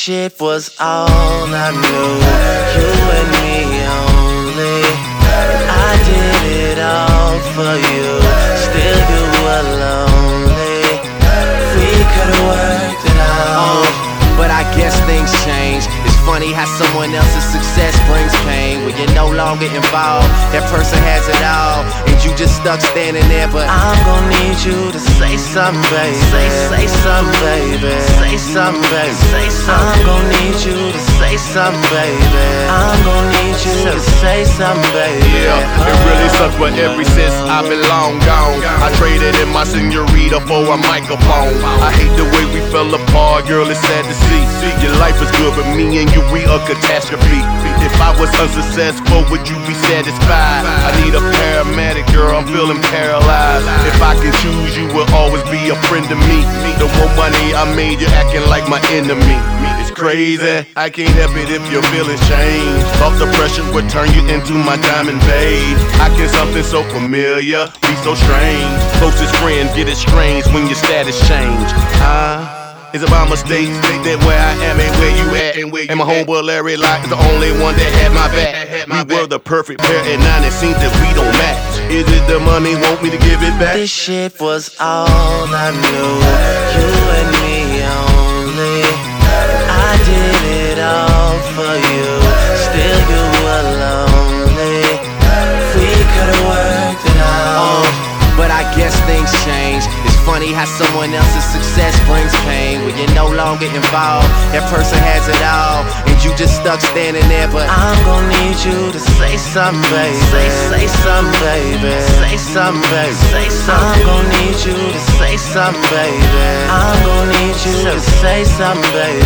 shit was all I knew. You and me only. I did it all for you. Still you were lonely. We could've worked it out. But I guess things change. It's funny how someone else's success brings pain. When you're no longer involved, that person has it all, and you just stuck standing there. But I'm gon' need you to say something, baby. Say something, baby. Say something, baby. Say something. I'm gon' need you to say something, baby. I'm gon' need you to say something, baby. Yeah, it really sucks, but ever since I've been long gone, I traded in my senorita for a microphone. I hate the way we fell apart, girl, it's sad to see. Your life is good, but me and you, we a catastrophe. If I was unsuccessful, would you be satisfied? I need a paramedic, girl, I'm feeling paralyzed. If I can choose, you will always be a friend to me. The more money I made, you're acting like my enemy. It's crazy, I can't help it if your feelings change. Off the pressure will turn you into my diamond babe. I can something so familiar, be so strange. Closest friend get estranged when your status change. It's about mistakes, that where I am ain't where you at. And my homeboy Larry Locke is the only one that had my back. We were the perfect pair, and now it seems that we don't match. Is it the money, want me to give it back? This shit was all I knew. You and me only. I did it all for you. Still you were lonely. We could've worked it out. But I guess things change. It's funny how someone else's success brings pain. When you're no longer involved, that person has it all, and you just stuck standing there. But I'm gon' need you to say something, baby. Say something, baby. Say something, baby. Say something. I'm gon' need you to say something, baby. I'm gon' need you to say something, baby.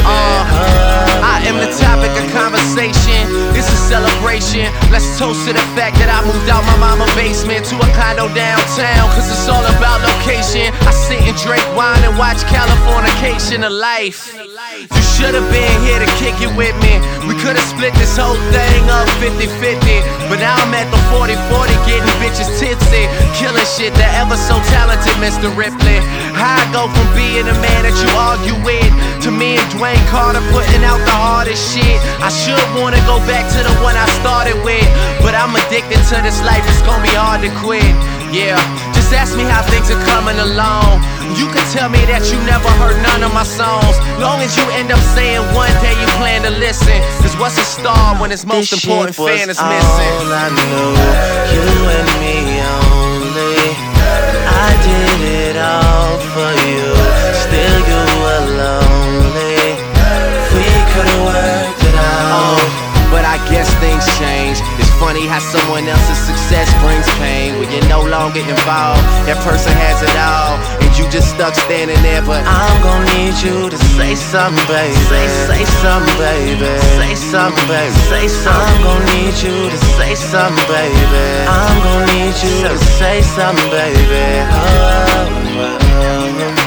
I am the topic of conversation. It's a celebration. Let's toast to the fact that I moved out my mama's basement to a condo downtown. Cause it's all about location. I sit and drink wine and watch Californication of life. You should've been here to kick it with me. We could've split this whole thing up 50-50. But now I'm at the 40-40 getting bitches tipsy. Killing shit, the ever so talented Mr. Ripley. How I go from being a man that you argue with to me and Dwayne Carter putting out the hardest shit. I should wanna go back to the one I started with, but I'm addicted to this life, it's gonna be hard to quit. Yeah, just ask me how things are coming along. You can tell me that you never heard none of my songs, long as you end up saying one day you plan to listen. Cause what's a star when its most important fan is missing? All I knew, you and me only. I did it all for you. Still you were lonely. We could've worked it out. But I guess things change. It's funny how someone else's success brings pain. When you're no longer involved, that person has it all, and you just stuck standing there. But I'm gon' need you to say something, baby. Say something, baby. Say something, baby. Say something. I'm gon' need you to say something, baby. I'm gon' need you to say something, baby.